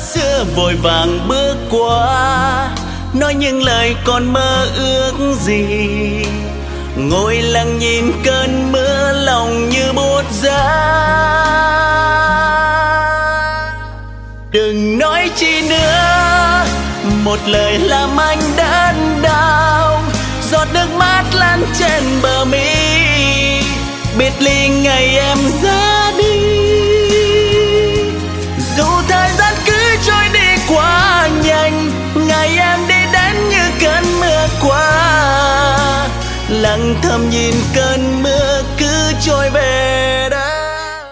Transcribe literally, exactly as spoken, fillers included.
xưa vội vàng bước qua, nói những lời còn mơ ước gì. Ngồi lặng nhìn cơn mưa lòng như buốt giá. Đừng nói chi nữa, một lời làm anh đớn đau. Giọt nước mắt lăn trên bờ mi, biệt ly ngày em ra đi. Dù thời gian cứ trôi đi quá nhanh, ngày em đi đến như cơn mưa qua. Lặng thầm nhìn cơn mưa cứ trôi về.